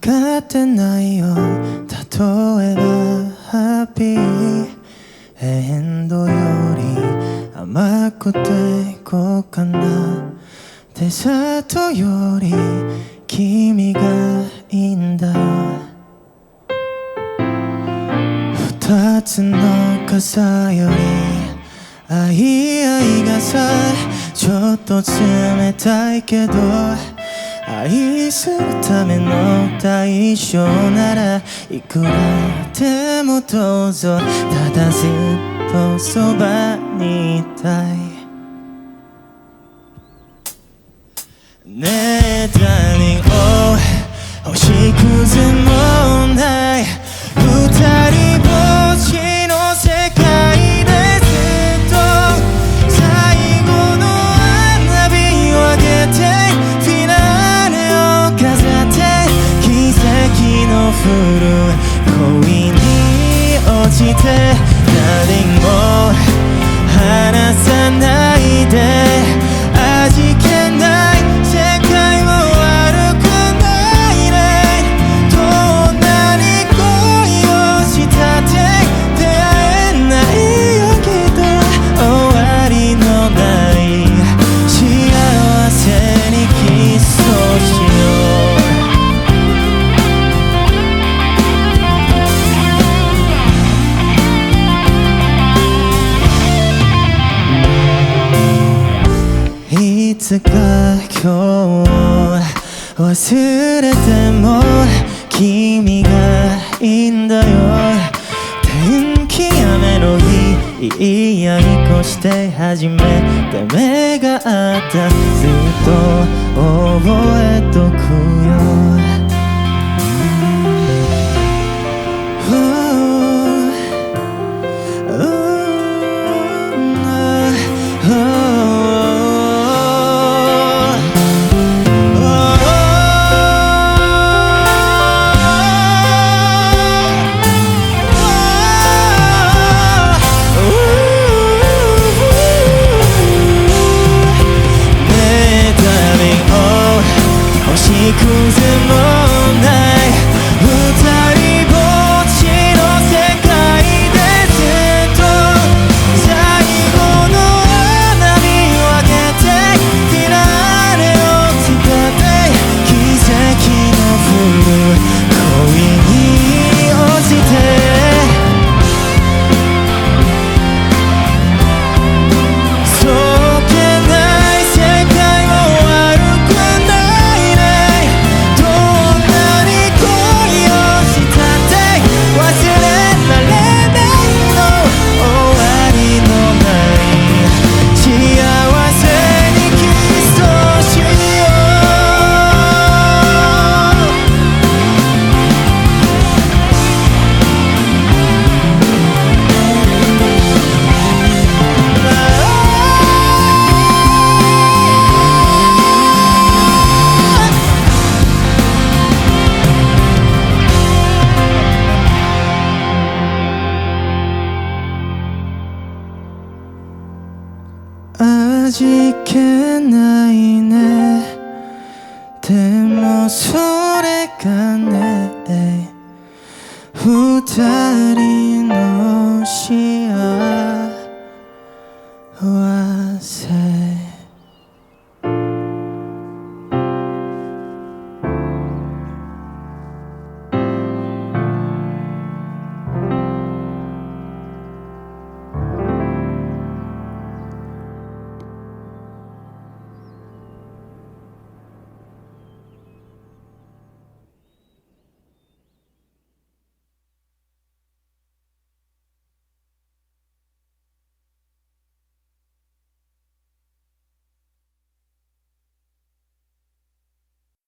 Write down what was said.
かってないよ。例えばハッピーエンドより甘くていこうかな。デザートより君がいいんだよ。二つの傘より愛がさ、ちょっと冷たいけど、愛するための代償ならいくらでもどうぞ。ただずっとそばにいたい。ねえダーリン、星屑もない二人ぼっちの世界でずっと最後の花火をあげてフィナーレを飾って奇跡の降る恋に落ちて、ダーリンもう離さないで。味気ない世界も悪くないね。どんなに恋をしたって出会えないよきっと。終わりのない幸せにキスをしよう。いつか今日忘れても君がいいんだよ。天気雨の日、いや越して初めて目が合った。ずっと覚えとくよ。星屑もない二人ぼっちの世界でずっと最後の花火をあげてフィナーレを使って奇跡の降る恋に落ちて。味気ないね。でもそれがね、二人の幸せ。